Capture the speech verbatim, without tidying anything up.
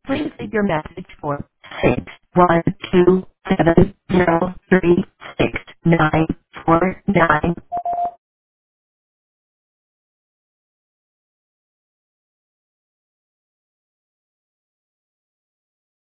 Please leave your message for six one two seven zero three six nine four nine.